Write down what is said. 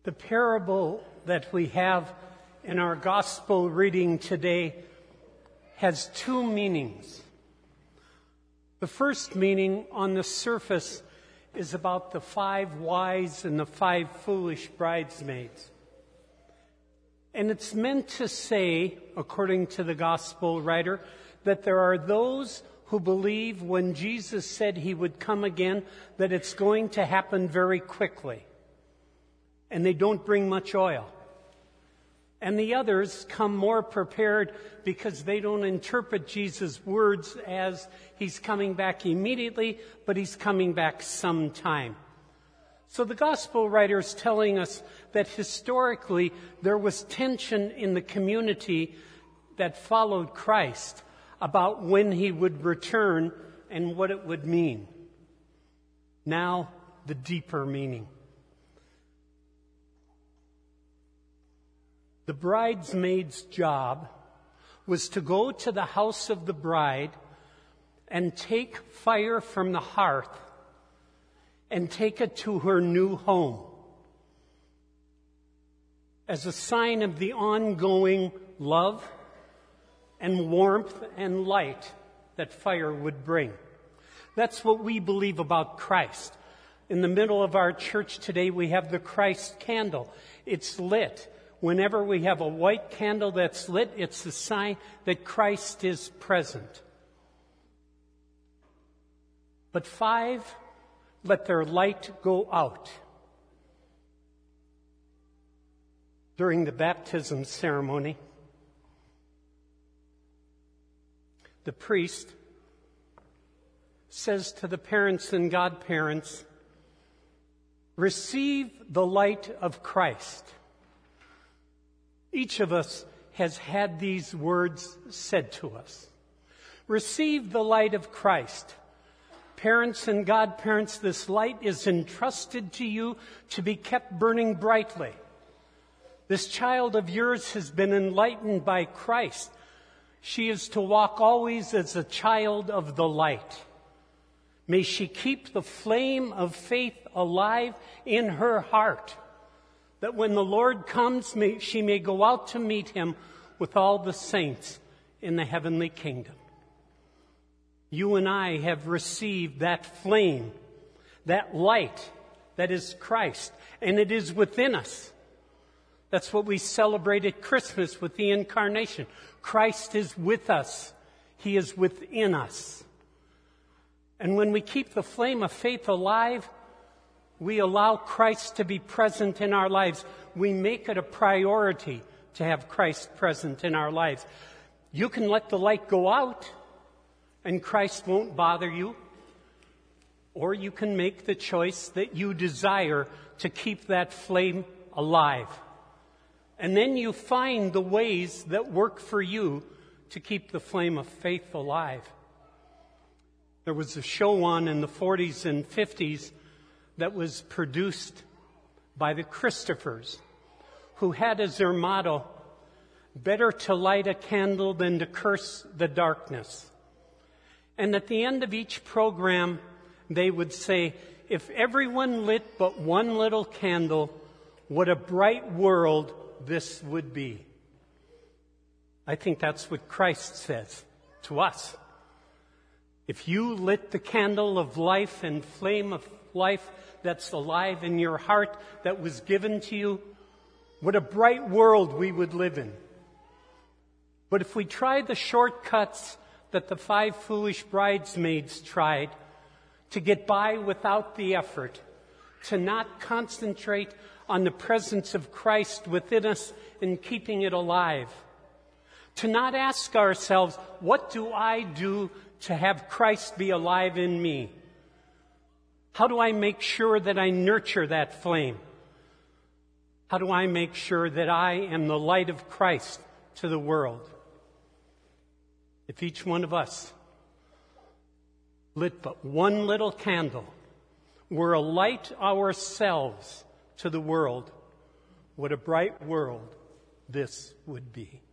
The parable that we have in our gospel reading today has two meanings. The first meaning on the surface is about the 5 wise and the 5 foolish bridesmaids. And it's meant to say, according to the gospel writer, that there are those who believe when Jesus said he would come again, that it's going to happen very quickly. And they don't bring much oil. And the others come more prepared because they don't interpret Jesus' words as he's coming back immediately, but he's coming back sometime. So the gospel writer is telling us that historically there was tension in the community that followed Christ about when he would return and what it would mean. Now, the deeper meaning. The bridesmaid's job was to go to the house of the bride and take fire from the hearth and take it to her new home as a sign of the ongoing love and warmth and light that fire would bring. That's what we believe about Christ. In the middle of our church today, we have the Christ candle. It's lit. Whenever we have a white candle that's lit, it's a sign that Christ is present. But 5 let their light go out. During the baptism ceremony, the priest says to the parents and godparents, "Receive the light of Christ." Each of us has had these words said to us. Receive the light of Christ. Parents and godparents, this light is entrusted to you to be kept burning brightly. This child of yours has been enlightened by Christ. She is to walk always as a child of the light. May she keep the flame of faith alive in her heart, that when the Lord comes, she may go out to meet him with all the saints in the heavenly kingdom. You and I have received that flame, that light that is Christ, and it is within us. That's what we celebrate at Christmas with the Incarnation. Christ is with us. He is within us. And when we keep the flame of faith alive, we allow Christ to be present in our lives. We make it a priority to have Christ present in our lives. You can let the light go out and Christ won't bother you. Or you can make the choice that you desire to keep that flame alive. And then you find the ways that work for you to keep the flame of faith alive. There was a show on in the 40s and 50s that was produced by the Christophers, who had as their motto, better to light a candle than to curse the darkness. And at the end of each program, they would say, if everyone lit but one little candle, what a bright world this would be. I think that's what Christ says to us. If you lit the candle of life and flame of life that's alive in your heart, that was given to you, what a bright world we would live in. But if we try the shortcuts that the 5 foolish bridesmaids tried to get by without the effort, to not concentrate on the presence of Christ within us and keeping it alive, to not ask ourselves, what do I do to have Christ be alive in me? How do I make sure that I nurture that flame? How do I make sure that I am the light of Christ to the world? If each one of us lit but one little candle, were a light ourselves to the world, what a bright world this would be.